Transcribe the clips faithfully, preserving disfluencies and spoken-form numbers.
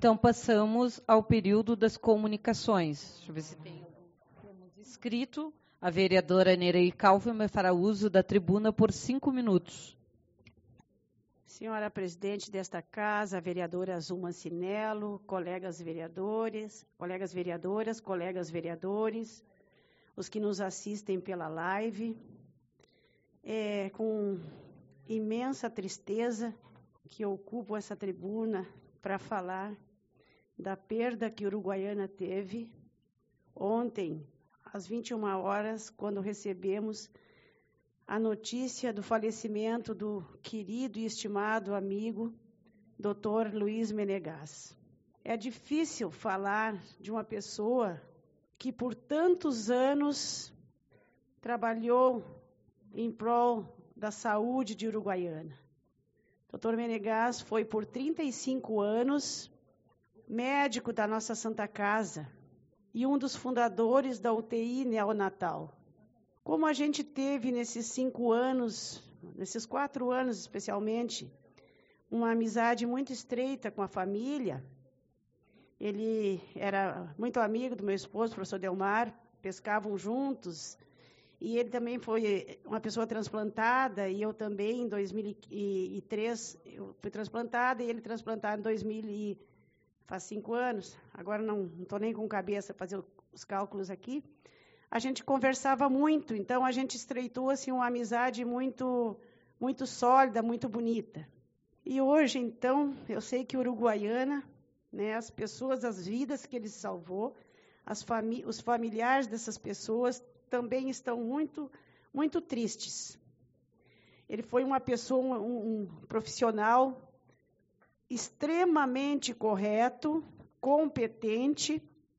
Então, passamos ao período das comunicações. Deixa eu ver se tem temos escrito. A vereadora Nereide Kaufmann fará uso da tribuna por cinco minutos. Senhora presidente desta casa, a vereadora Azul Mancinello, colegas vereadores, colegas vereadoras, colegas vereadores, os que nos assistem pela live, é com imensa tristeza que eu ocupo essa tribuna para falar da perda que Uruguaiana teve ontem, às vinte e uma horas, quando recebemos a notícia do falecimento do querido e estimado amigo, doutor Luiz Menegas. É difícil falar de uma pessoa que por tantos anos trabalhou em prol da saúde de Uruguaiana. doutor Menegas foi por trinta e cinco anos médico da nossa Santa Casa e um dos fundadores da U T I neonatal. Como a gente teve nesses cinco anos, nesses quatro anos especialmente, uma amizade muito estreita com a família. Ele era muito amigo do meu esposo, professor Delmar, pescavam juntos, e ele também foi uma pessoa transplantada, e eu também, em dois mil e três, eu fui transplantada, e ele transplantado em dois mil, e faz cinco anos, agora não estou nem com cabeça para fazer os cálculos aqui. A gente conversava muito, então a gente estreitou assim, uma amizade muito, muito sólida, muito bonita. E hoje, então, eu sei que Uruguaiana, né, as pessoas, as vidas que ele salvou, as fami- os familiares dessas pessoas também estão muito, muito tristes. Ele foi uma pessoa, um, um profissional extremamente correto, competente,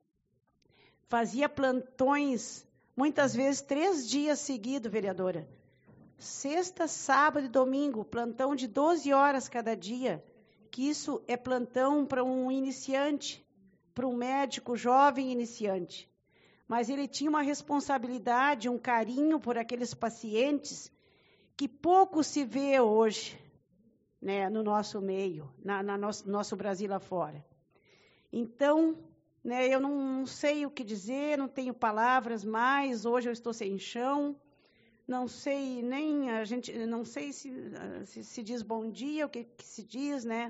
fazia plantões, muitas vezes, três dias seguidos, vereadora. Sexta, sábado e domingo, plantão de doze horas cada dia, que isso é plantão para um iniciante, para um médico jovem iniciante. Mas ele tinha uma responsabilidade, um carinho por aqueles pacientes que pouco se vê hoje, né, no nosso meio, na, na nosso, nosso Brasil afora. Então, né, eu não sei o que dizer, não tenho palavras mais, hoje eu estou sem chão, não sei nem, a gente, não sei se se, se diz bom dia, o que, que se diz, né?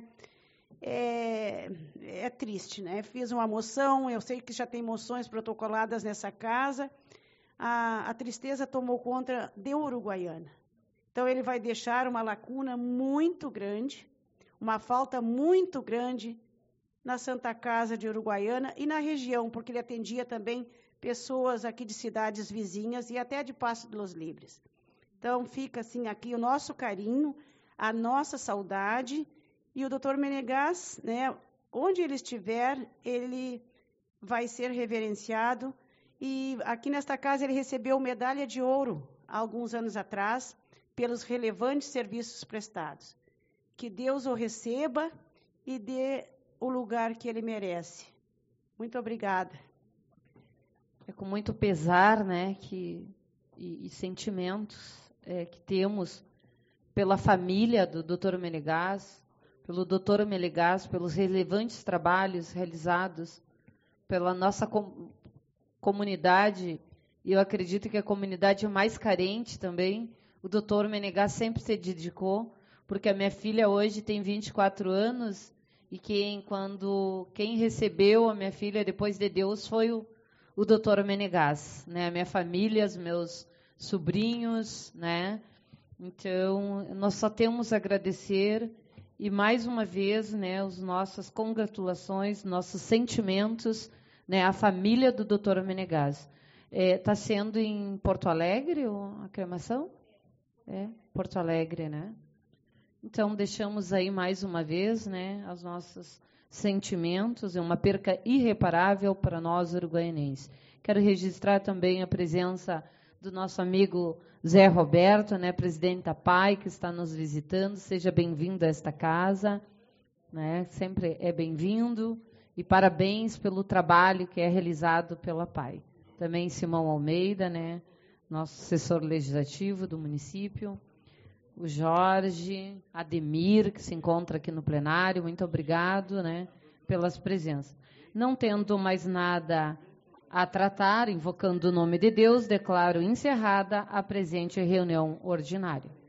É, é triste, né? Fiz uma moção, eu sei que já tem moções protocoladas nessa casa, a, a tristeza tomou conta de Uruguaiana. Então, ele vai deixar uma lacuna muito grande, uma falta muito grande na Santa Casa de Uruguaiana e na região, porque ele atendia também pessoas aqui de cidades vizinhas e até de Passo de los Libres. Então, fica assim aqui o nosso carinho, a nossa saudade, e o doutor Menegas, né, onde ele estiver, ele vai ser reverenciado, e aqui nesta casa ele recebeu medalha de ouro, há alguns anos atrás, pelos relevantes serviços prestados. Que Deus o receba e dê o lugar que ele merece. Muito obrigada. É com muito pesar, né, que, e, e sentimentos é, que temos pela família do doutor Menegas, pelo doutor Menegas, pelos relevantes trabalhos realizados pela nossa com, comunidade, e eu acredito que a comunidade mais carente também, o doutor Menegas sempre se dedicou, porque a minha filha hoje tem vinte e quatro anos, e quem, quando, quem recebeu a minha filha depois de Deus foi o, o doutor Menegas, né? A minha família, os meus sobrinhos, né? Então, nós só temos a agradecer, e mais uma vez, né, as nossas congratulações, nossos sentimentos, né, à família do doutor Menegas. Está é, sendo em Porto Alegre a cremação? É, Porto Alegre, né? Então, deixamos aí mais uma vez, né, os nossos sentimentos, é uma perca irreparável para nós uruguaianenses. Quero registrar também a presença do nosso amigo Zé Roberto, né, presidente da P A I, que está nos visitando. Seja bem-vindo a esta casa, né, sempre é bem-vindo, e parabéns pelo trabalho que é realizado pela P A I. Também Simão Almeida, né, nosso assessor legislativo do município, o Jorge, Ademir, que se encontra aqui no plenário, muito obrigado, né, pelas presenças. Não tendo mais nada a tratar, invocando o nome de Deus, declaro encerrada a presente reunião ordinária.